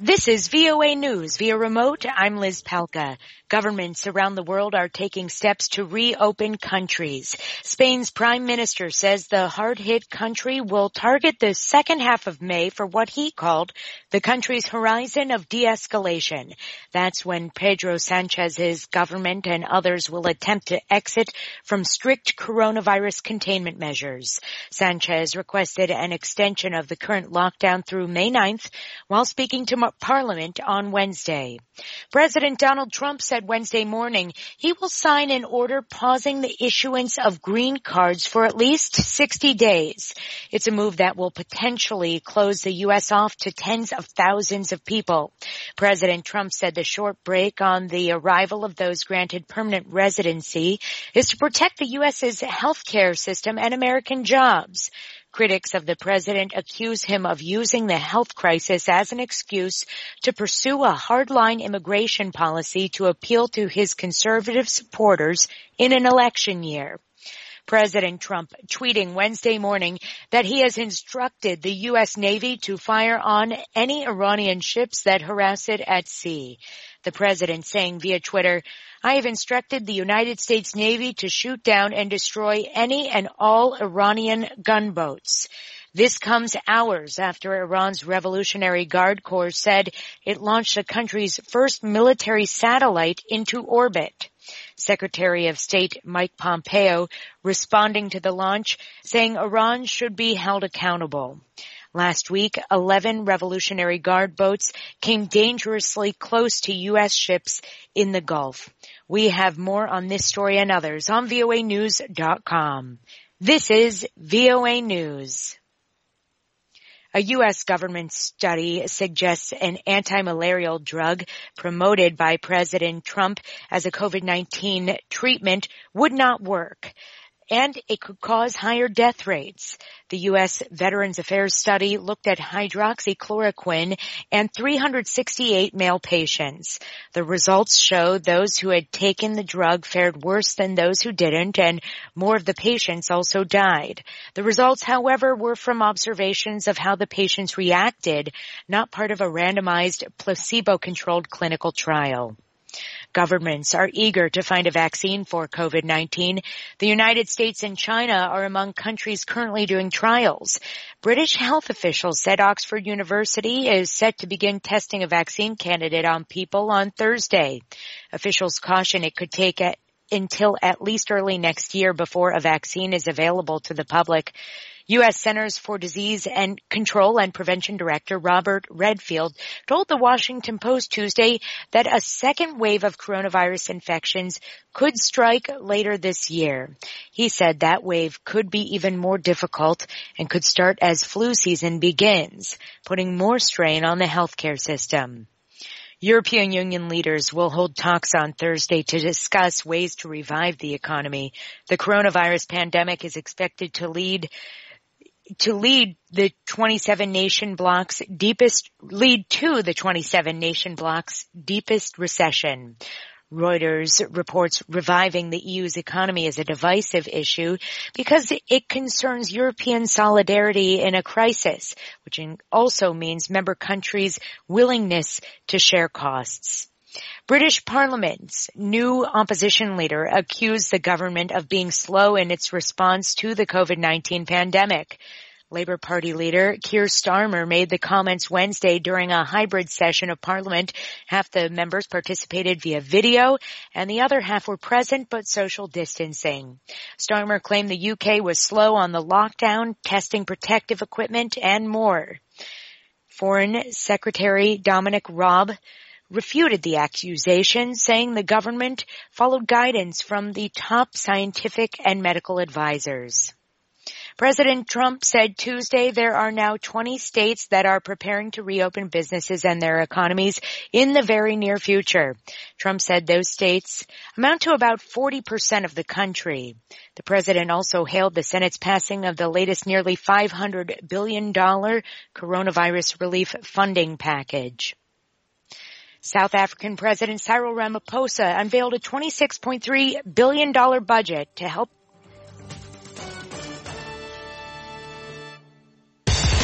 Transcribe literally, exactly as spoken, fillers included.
This is V O A News via remote. I'm Liz Palka. Governments around the world are taking steps to reopen countries. Spain's prime minister says the hard-hit country will target the second half of May for what he called the country's horizon of de-escalation. That's when Pedro Sanchez's government and others will attempt to exit from strict coronavirus containment measures. Sanchez requested an extension of the current lockdown through May ninth while speaking to Parliament on Wednesday. President Donald Trump said Wednesday morning he will sign an order pausing the issuance of green cards for at least sixty days. It's a move that will potentially close the U S off to tens of thousands of people. President Trump said the short break on the arrival of those granted permanent residency is to protect the U S's healthcare system and American jobs. Critics of the president accuse him of using the health crisis as an excuse to pursue a hardline immigration policy to appeal to his conservative supporters in an election year. President Trump tweeting Wednesday morning that he has instructed the U S Navy to fire on any Iranian ships that harass it at sea. The president saying via Twitter, I have instructed the United States Navy to shoot down and destroy any and all Iranian gunboats. This comes hours after Iran's Revolutionary Guard Corps said it launched the country's first military satellite into orbit. Secretary of State Mike Pompeo responding to the launch, saying Iran should be held accountable. Last week, eleven Revolutionary Guard boats came dangerously close to U S ships in the Gulf. We have more on this story and others on V O A news dot com. This is V O A News. A U S government study suggests an anti-malarial drug promoted by President Trump as a COVID nineteen treatment would not work, and it could cause higher death rates. The U S Veterans Affairs study looked at hydroxychloroquine and three hundred sixty-eight male patients. The results showed those who had taken the drug fared worse than those who didn't, and more of the patients also died. The results, however, were from observations of how the patients reacted, not part of a randomized, placebo-controlled clinical trial. Governments are eager to find a vaccine for COVID nineteen. The United States and China are among countries currently doing trials. British health officials said Oxford University is set to begin testing a vaccine candidate on people on Thursday. Officials caution it could take a, until at least early next year before a vaccine is available to the public. U S Centers for Disease and Control and Prevention Director Robert Redfield told the Washington Post Tuesday that a second wave of coronavirus infections could strike later this year. He said that wave could be even more difficult and could start as flu season begins, putting more strain on the healthcare system. European Union leaders will hold talks on Thursday to discuss ways to revive the economy. The coronavirus pandemic is expected to lead to lead the twenty-seven nation bloc's deepest, lead to the twenty-seven nation bloc's deepest recession. Reuters reports reviving the E U's economy is a divisive issue because it concerns European solidarity in a crisis, which also means member countries' willingness to share costs. British Parliament's new opposition leader accused the government of being slow in its response to the COVID nineteen pandemic. Labour Party leader Keir Starmer made the comments Wednesday during a hybrid session of Parliament. Half the members participated via video and the other half were present but social distancing. Starmer claimed the U K was slow on the lockdown, testing protective equipment, and more. Foreign Secretary Dominic Raab refuted the accusation, saying the government followed guidance from the top scientific and medical advisors. President Trump said Tuesday there are now twenty states that are preparing to reopen businesses and their economies in the very near future. Trump said those states amount to about forty percent of the country. The president also hailed the Senate's passing of the latest nearly five hundred billion dollars coronavirus relief funding package. South African President Cyril Ramaphosa unveiled a twenty-six point three billion dollars budget to help